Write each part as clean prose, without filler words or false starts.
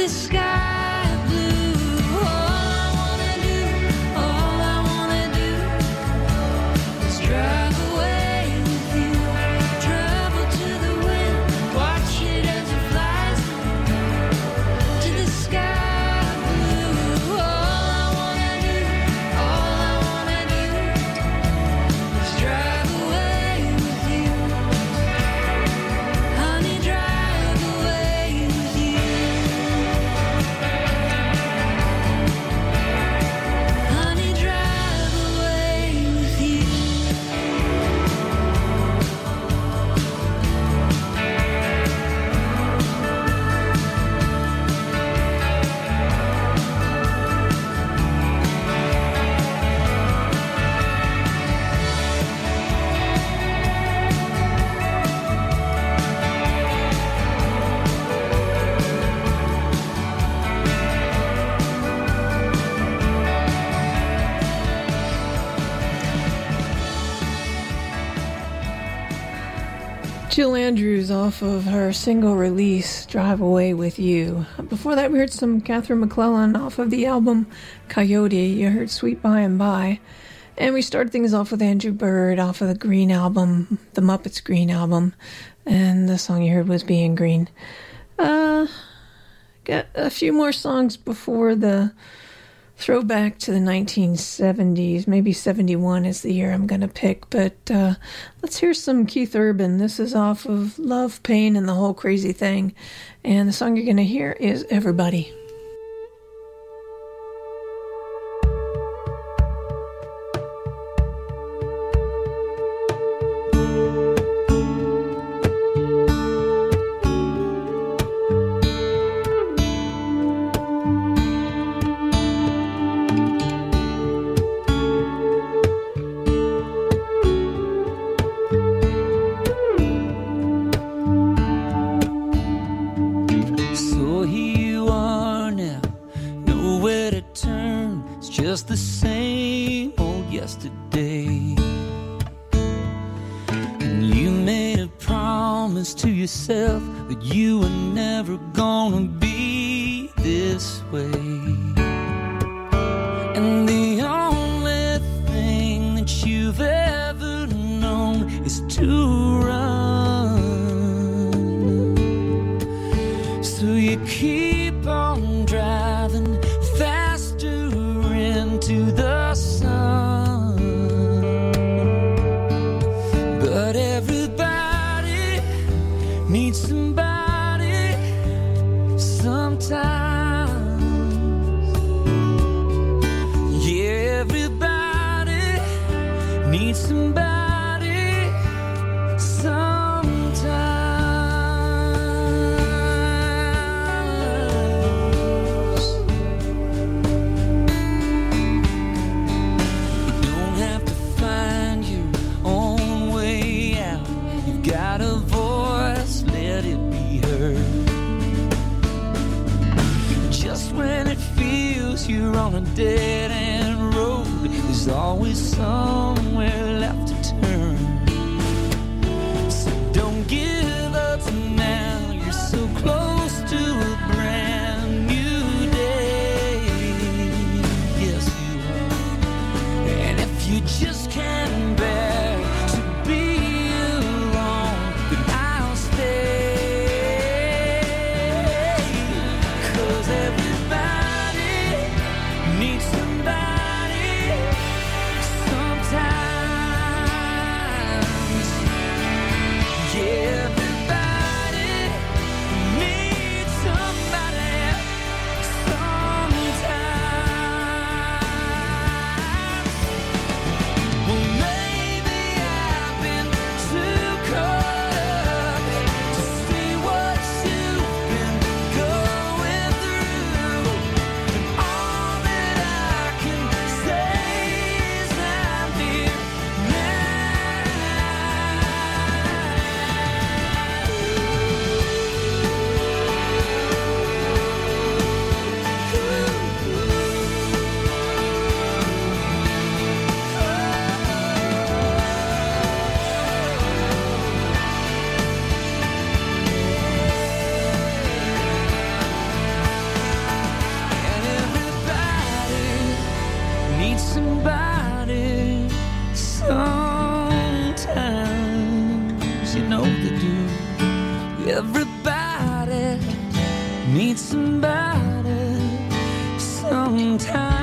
Jill Andrews off of her single release, Drive Away With You. Before that, we heard some Catherine McClellan off of the album Coyote. You heard Sweet By and By. And we started things off with Andrew Bird off of the Green album, the Muppets Green album. And the song you heard was Being Green. Got a few more songs before the throwback to the 1970s. Maybe 71 is the year I'm going to pick. But let's hear some Keith Urban. This is off of Love, Pain, and the Whole Crazy Thing. And the song you're going to hear is Everybody. Just the same old yesterday. And you made a promise to yourself that you were never gonna be this way. And the only thing that you've ever known is to run. So you keep on driving to the sun. But everybody needs somebody sometimes. Yeah, everybody needs somebody sometimes. You're on a dead-end road. There's always somewhere left to turn. So don't give up now. You're so close to a brand new day. Yes, you are. And if you just can't bear to be alone, then I'll stay. 'Cause needs somebody sometimes. need somebody sometimes. You know they do. Everybody needs somebody sometimes.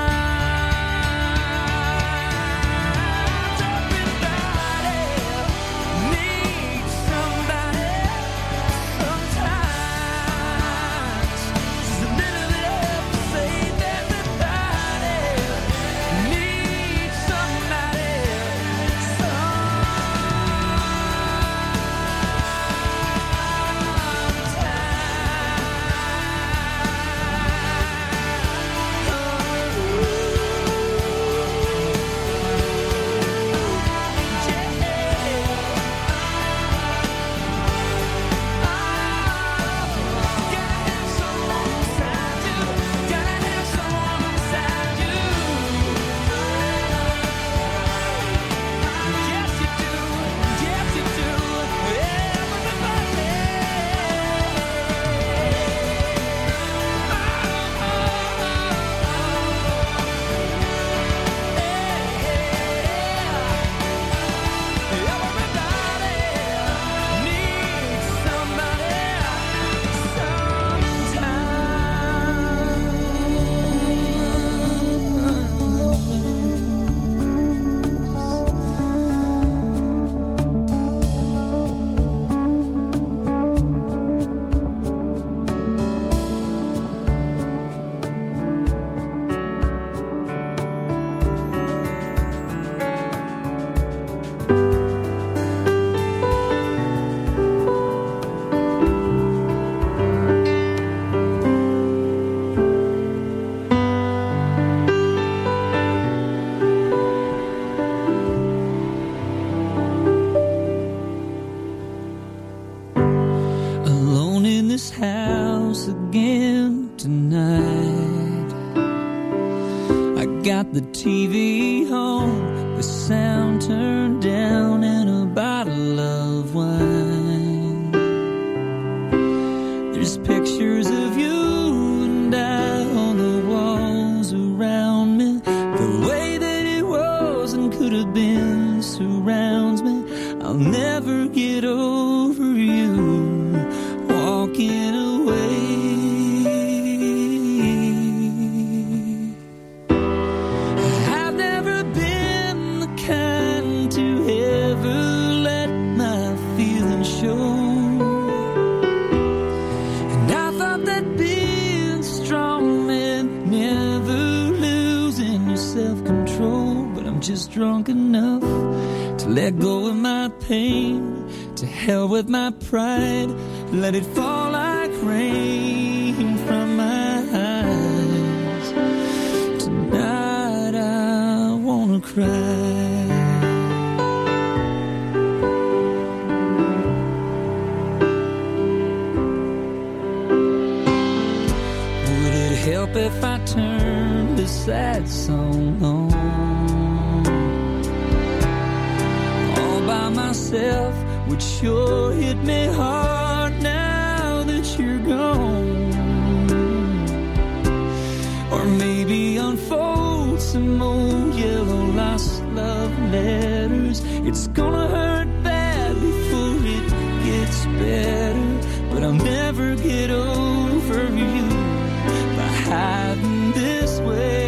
The TV home, the sound turned down, and a bottle of wine. There's pictures of you and I on the walls around me. The way that it was and could have been surrounds me. I'll never get over you walking away. Just drunk enough to let go of my pain. To hell with my pride, let it fall like rain from my eyes. Tonight I wanna cry. Would it help if I turned this sad song on? Myself would sure hit me hard now that you're gone. Or maybe unfold some old yellow lost love letters. It's gonna hurt bad before it gets better, but I'll never get over you by hiding this way.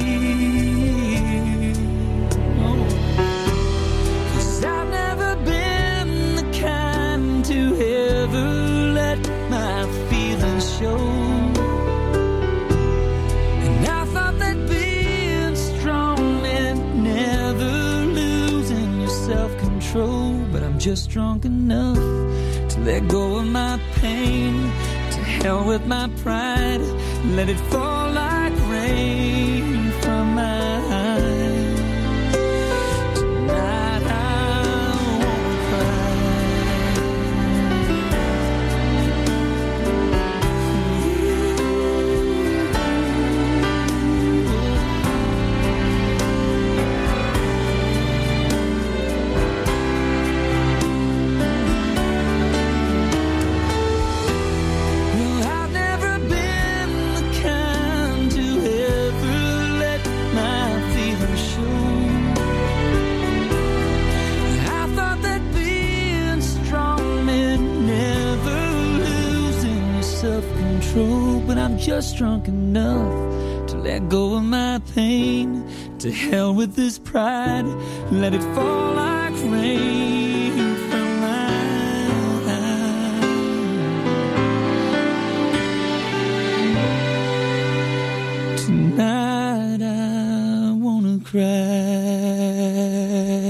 And I thought that being strong meant never losing your self-control, but I'm just drunk enough to let go of my pain. To hell with my pride, let it fall like rain from my eyes. Tonight I won't cry. Well, I've never been the kind to ever just drunk enough to let go of my pain. To hell with this pride, let it fall like rain from my eyes. Tonight I wanna cry.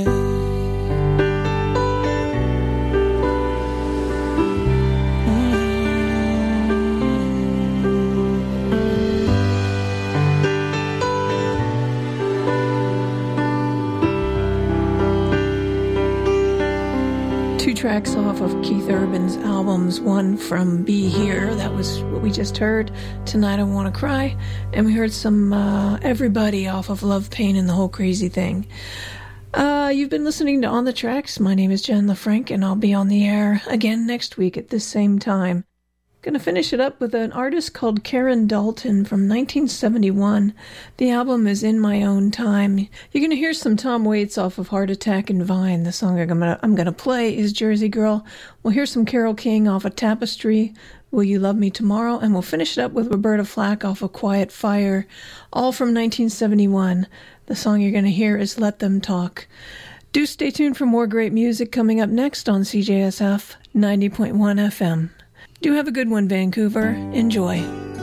Tracks off of Keith Urban's albums, one from Be Here, that was what we just heard, Tonight I Wanna Cry, and we heard some Everybody off of Love, Pain, and the Whole Crazy Thing. You've been listening to On the Tracks. My name is Jen LaFranc, and I'll be on the air again next week at this same time. Gonna finish it up with an artist called Karen Dalton from 1971. The album is In My Own Time. You're gonna hear some Tom Waits off of Heart Attack and Vine. The song I'm gonna play is Jersey Girl. We'll hear some Carole King off of Tapestry, Will You Love Me Tomorrow, and we'll finish it up with Roberta Flack off of Quiet Fire, all from 1971. The song you're gonna hear is Let Them Talk. Do stay tuned for more great music coming up next on CJSF 90.1 FM. Do have a good one, Vancouver. Enjoy.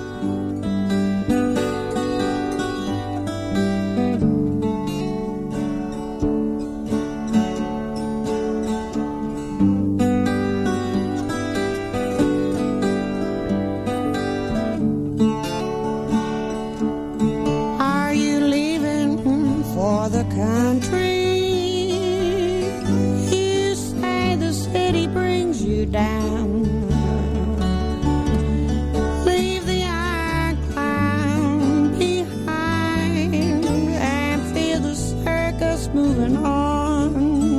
Are you leaving for the country? You say the city brings you down. Moving on.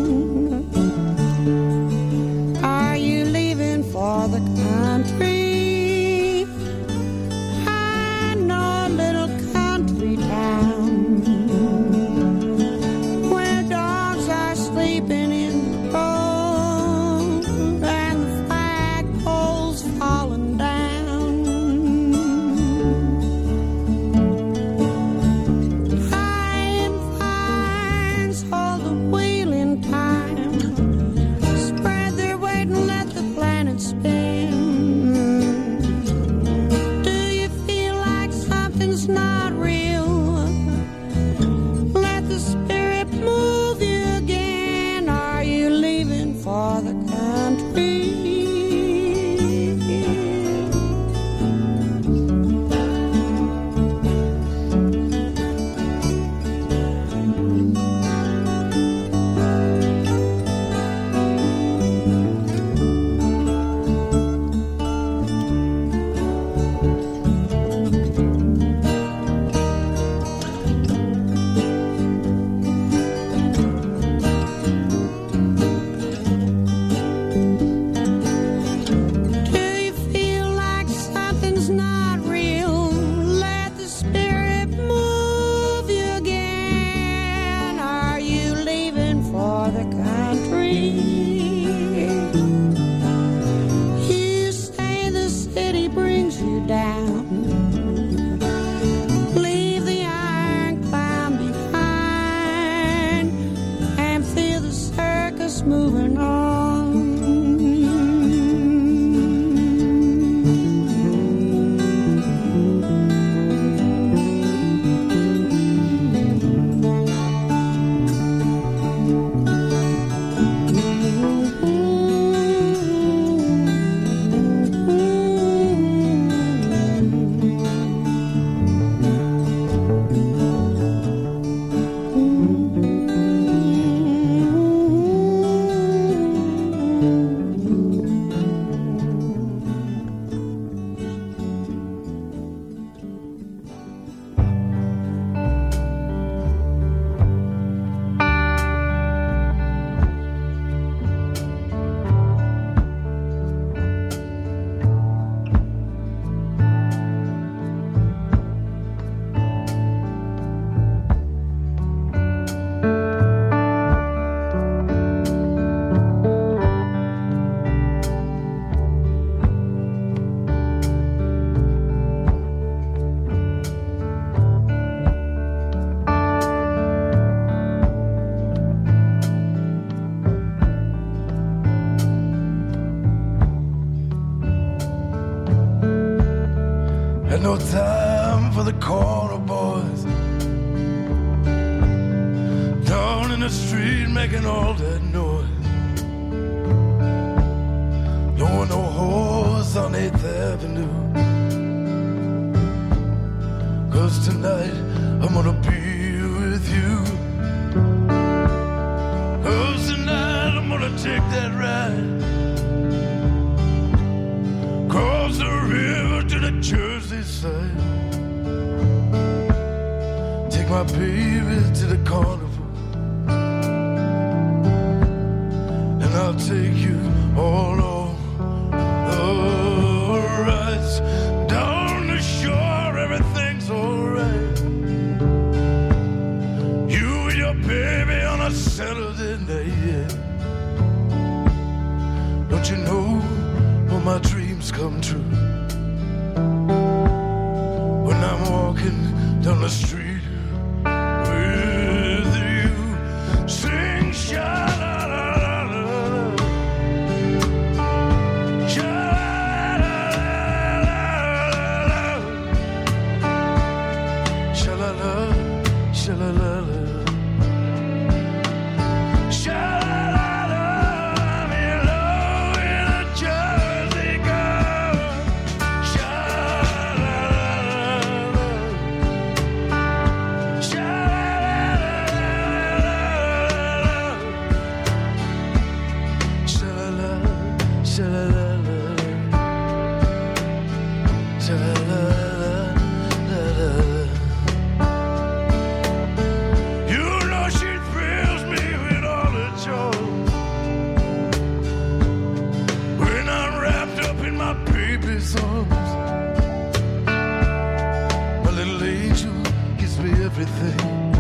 Are you leaving for the country? I know a little country town where dogs are sleeping in the road and the flag the street making all that noise. Blowing no horse on 8th Avenue. 'Cause tonight I'm gonna be with you. 'Cause tonight I'm gonna take that ride. Cross the river to the Jersey side. Take my baby to the carnival. And I'll take you all on the rides. Down the shore, everything's alright. You and your baby on a Saturday night, yeah. Don't you know when my dreams come true? When I'm walking down the street with you, sing sha-la-la-la-la, sha-la-la-la-la, sha-la-la, sha-la-la-la, sha-la-la-la, I'm in love with a Jersey girl, sha-la-la-la-la, you know she thrills me with all her joy. When I'm wrapped up in my baby's arms, my little angel gives me everything.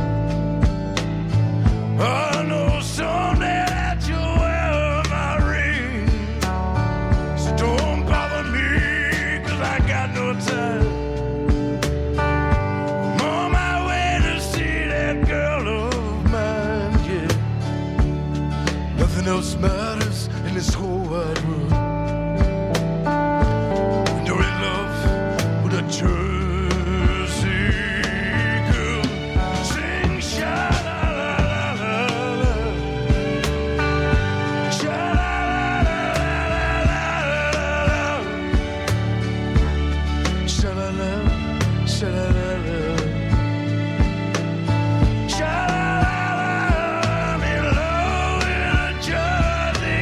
I know someday that you'll wear my ring. So don't bother me, 'cause I got no time. I'm on my way to see that girl of mine, yeah. Nothing else matters in this whole wide world. When you're in love with a Jersey girl, sing sha-la-la-la-la, sha-la-la-la-la-la, sha-la-la, sha-la-la-la, sha-la-la-la, I'm in love with a Jersey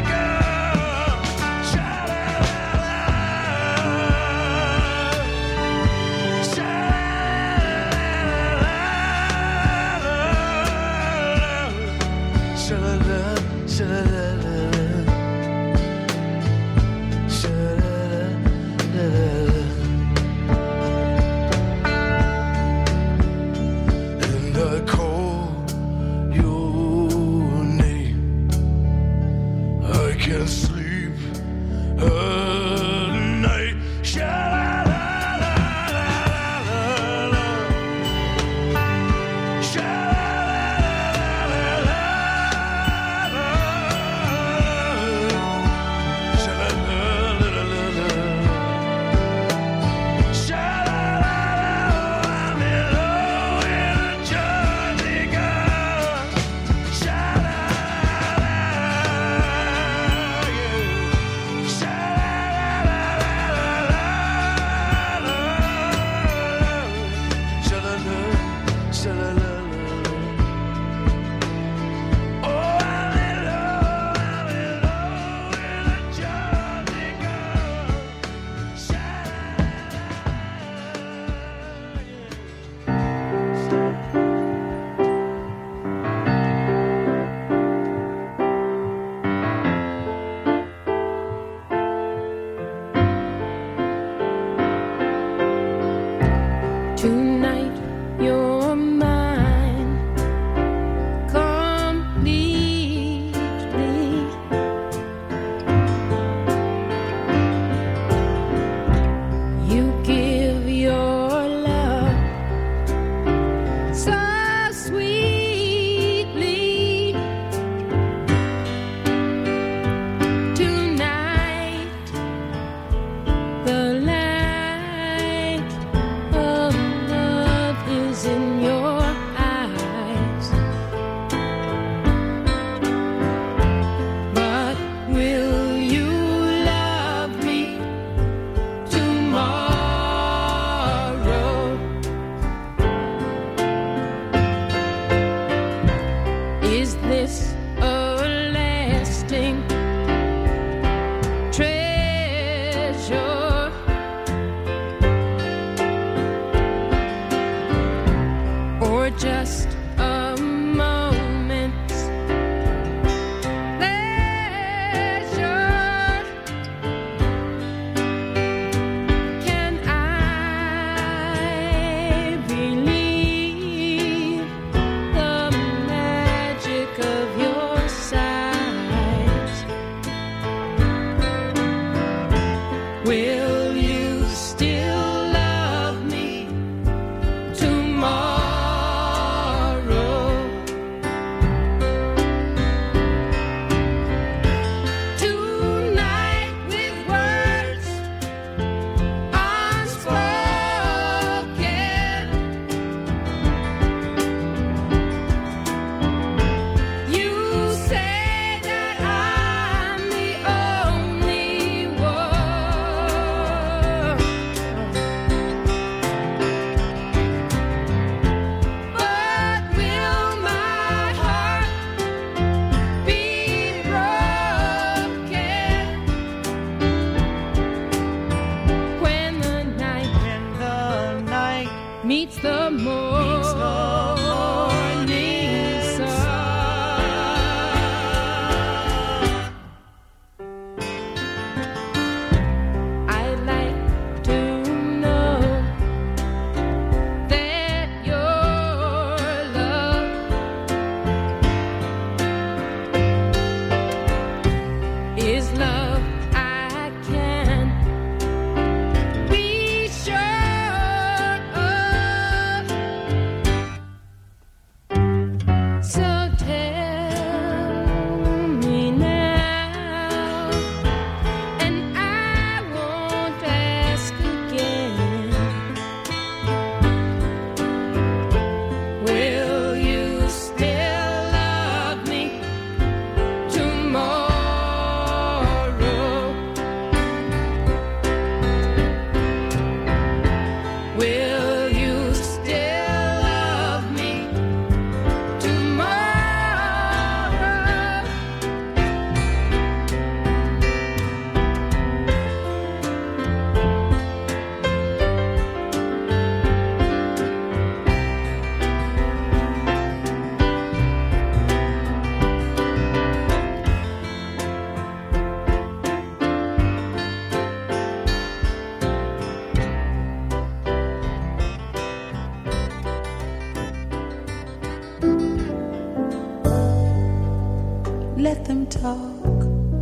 Let them talk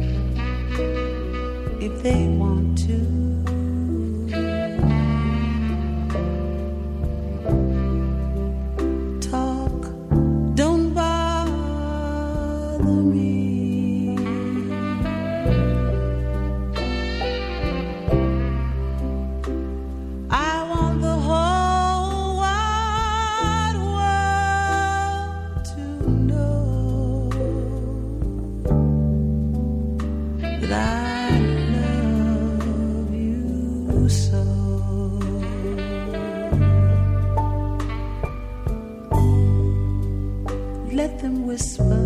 if they want to. Talk, don't bother me. I want the whole wide world to know that I love you so. Let them whisper,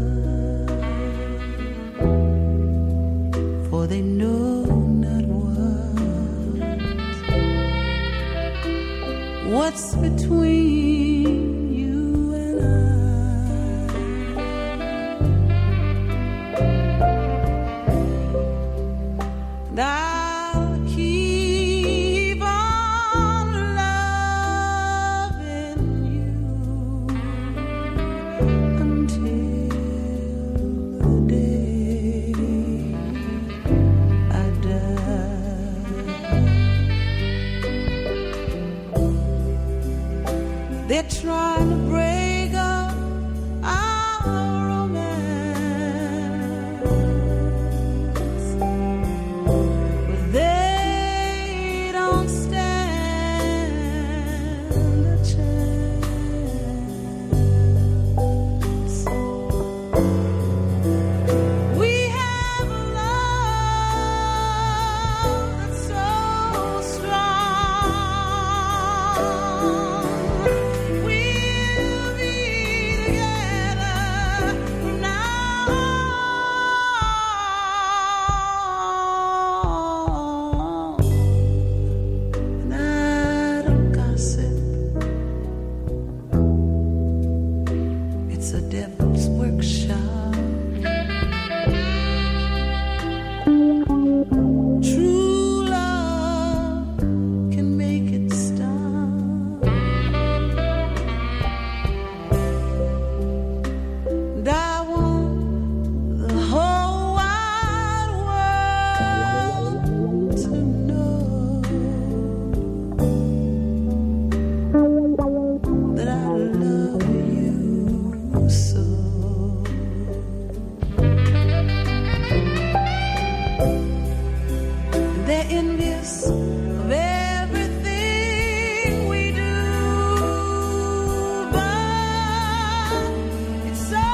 for they know not what's between you and I. And I'll keep on loving you until the day I die. They're trying to break up our romance, but they don't stand a chance. We have a love that's so strong. We'll be together from now on. And I don't gossip. It's a devil's workshop. True love can make it stop. And I want the whole wide world to know that I love you so. They're envious of everything we do, but it's so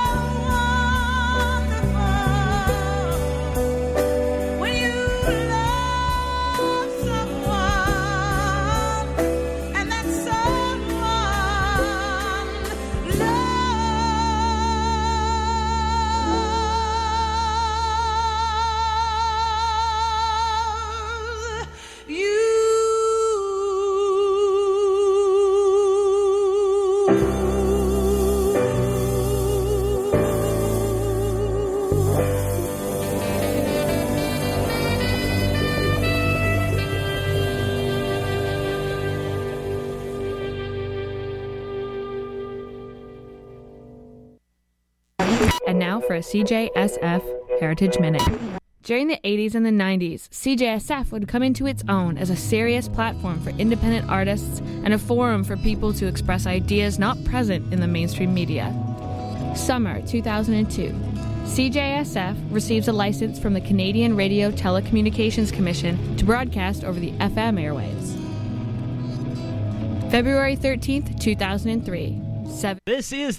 wonderful when you love someone and that someone loves you. And now for a CJSF Heritage Minute. During the 80s and the 90s, CJSF would come into its own as a serious platform for independent artists and a forum for people to express ideas not present in the mainstream media. Summer 2002. CJSF receives a license from the Canadian Radio Telecommunications Commission to broadcast over the FM airwaves. February 13th, 2003. This is